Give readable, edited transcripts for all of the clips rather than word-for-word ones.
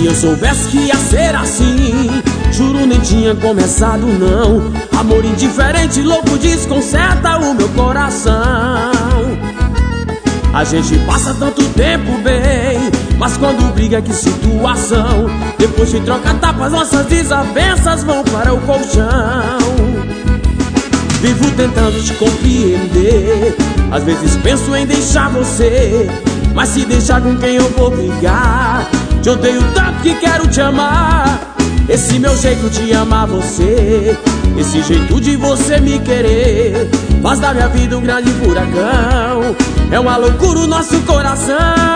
eu soubesse que ia ser assim, juro nem tinha começado não. Amor indiferente, louco, desconcerta o meu coração. A gente passa tanto tempo bem, mas quando briga, que situação. Depois de troca tapas, nossas desavenças vão para o colchão. Vivo tentando te compreender, às vezes penso em deixar você, mas se deixar, com quem eu vou brigar? Te odeio tanto que quero te amar. Esse meu jeito de amar você, esse jeito de você me querer, faz da minha vida um grande furacão. É uma loucura o nosso coração.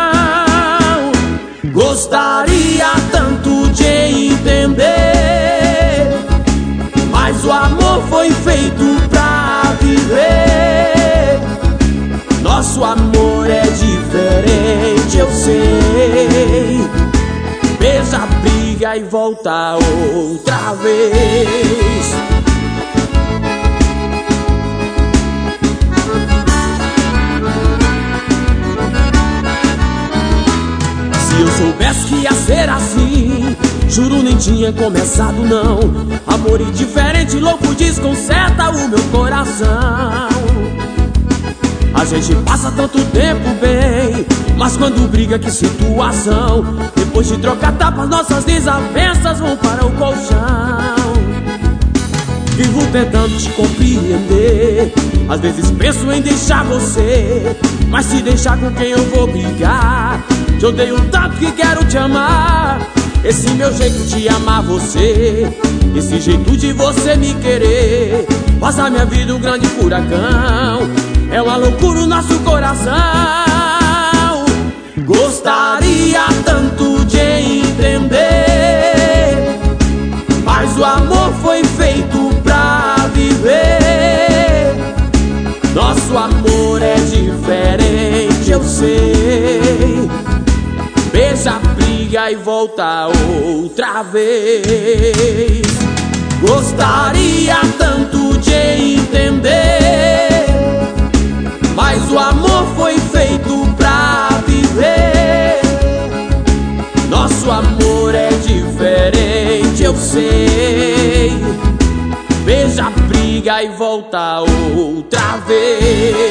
Gostaria tanto de entender, mas o amor foi feito pra viver. Nosso amor é diferente, eu sei. Beija, briga e volta outra vez. Se eu soubesse que ia ser assim, juro nem tinha começado não. Amor indiferente, louco, desconcerta o meu coração. A gente passa tanto tempo bem, mas quando briga, que situação. Depois de trocar tapas, nossas desavenças vão para o colchão. Vivo tentando te compreender, às vezes penso em deixar você, mas se deixar, com quem eu vou brigar? Te odeio tanto que quero te amar. Esse meu jeito de amar você, esse jeito de você me querer, faz da minha vida um grande furacão. É uma loucura o nosso coração. Gostaria tanto de entender, mas o amor foi feito pra viver. Nosso amor é diferente, eu sei. Beija, briga e volta outra vez. Gostaria tanto de entender, mas o amor foi feito pra viver. Nosso amor é diferente, eu sei. Beija, briga e volta outra vez.